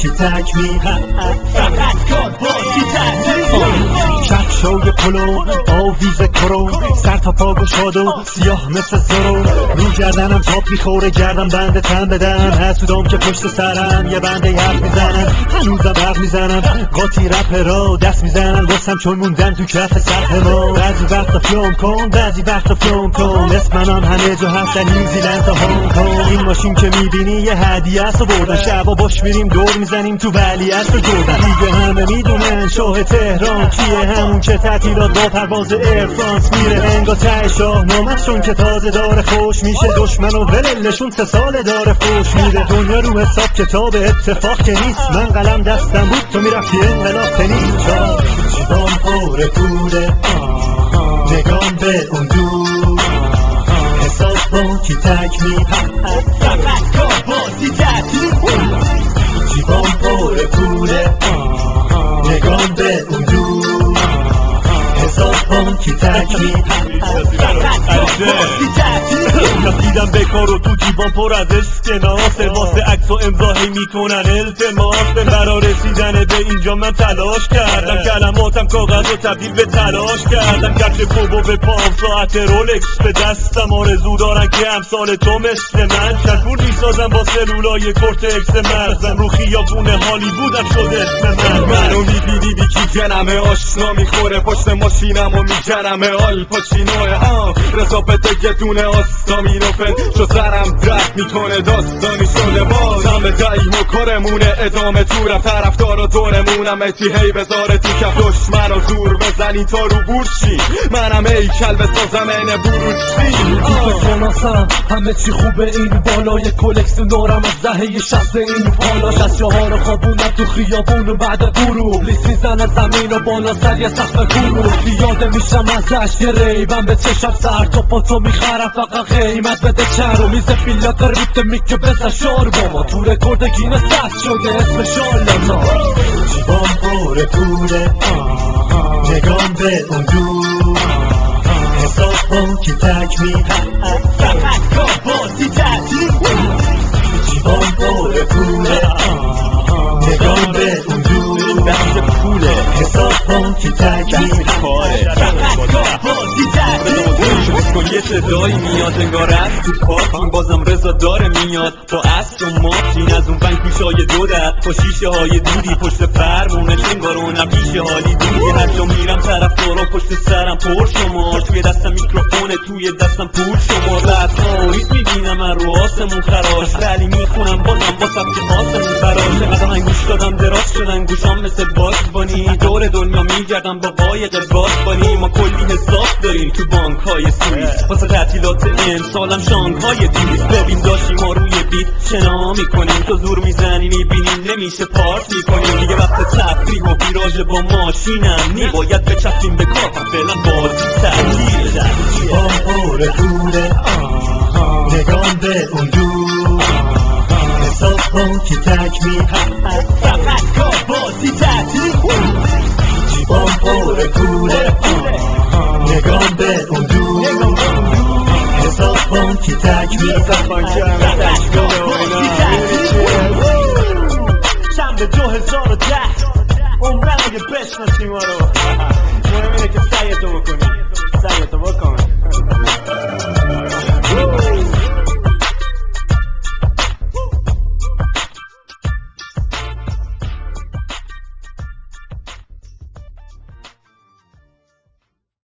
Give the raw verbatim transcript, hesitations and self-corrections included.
بانکی تکمیل فقط کار بانکی تکمیل کفشای پلو آویز کرو سر تا پا گشاد و سیاه مثل زرو رو گردنم تاپ میخوره گردم بند تن بدن حسودام که پشت سرم یه بنده حرف میزنن هنوزم برق میزنم قاطی رپ را دست میزنن واسم چون موندن تو کف سطح ما بعضی وقتا فلوم کن بعضی وقتا فلوم کن اسم منم همه جا هست در نیوزیلند تا هنگ کنگ این ماشین که میبینی یه هدیه است و بردن شبا باش میریم دور میزنیم تو ولیعصر و جردن دیگه همه میدونن شاه تهران کیه همون که تعطیلات با پرواز ایر فرانس میره انگار ته شاهنامه‌ست چون که تازه داره خوش میشه دشمن و وللشون سه ساله داره فوش میده دنیا رو حساب کتاب اتفاق که نیست من قلم دستم بود تو میرفتی انقلاب تنیس جیبام پر پوله نگام به اون دور حساب بانکی تکمیل فقط کار بانکی تکمیل جیبام پر پوله نگام به اون دور حساب بانکی تکمیل فقط کار بانکی تکمیل دیدم بکار و تو جیبان پر از اسکناسه واسه عکس و امضا هی میکنن التماسه برا رسیدن به اینجا من تلاش کردم کلماتم کاغذ رو تبدیل به تلاش کردم کفش کوبو به پام ساعت رولکس به دستم آرزو دارن که امثال تو مثل من چنپور میسازم با سلولای کورتکس مغزم رو خیابون هالیوودم شد اسم من منو میبینی بیکی جنمه آشنا میخوره پشت ماشینم و میجنمه آل پاچینوه آه رضا بده یه دونه آستامینوفن چو سرم درد میکنه داستانی شده باز همه دعیم و کارمونه ادامه تورم طرفدار و دورمونم اتی هی بذاره تو کف دشمن و زور بزنی تا رو بورشی منم ای کل بسازم اینه بروچی تو شناسم همه چی خوبه این بالای کلکسیونرم از دهه شصت این بالا شست ها رو خوابونم تو خیابون و بعد غروب لیس میزنه زمین و بالا سر یه سقف غروب یاده میشم ازش یه ریبم به چشم سر تا پا تو میخرم فقط قیمت بده چند رو میز بیلیات ریتمی که بزن شار با ما تو رکورد گینه ثبت شده اسم شالما جیبام پر پوله نگام به اون دور حساب بانکی تکمیل فقط کار بانکی تکمیل جیبام پر پوله نگام به اون دور پوله حساب بانکی تکمیل کاره فقط کار بانکی تکمیل کن یه صدایی میاد انگار از تو پارکینگ بازم رضا داره میاد با اصل و مارتین از اون بنک گوشای دو در با شیشه های دودی پشت فرمونش انگار اون پیش حالی دودی هر جا میرم طرفدارا پشت سرم پر شمار توی دستم میکروفونه توی دستم پول شمار بعد تاریک میبینم من رو آسمون خراش ولی میخونم بازم با سبک آسمون فراش چقدر من گوش دادم دراز شدن گوشام مثل باکسبانی دور دنیا میگردم با قایق باکسبانی ما کلی حساب داریم تو بانک های سوئیس واسه تعطیلات امسالم شانگهای توریست ببین داشتیم ما روی بیت شنا میکنیم تو زور میزنی میبینیم نمیشه پارت میکنیم دیگه وقت تفریح و ویراژ با ماشینم میباید بچپیم به کار فعلا بازی تغییر جیبام پر پوله نگام به اون دور حساب بانکی تکمیل فقط کار بانکی تکمیل جیبام پر پوله نگام به اون دور حساب بانکی تکمیل فقط کار بانکی تکمیل شنبه دو هزار و ده عمرنو که بشناسیم ما رو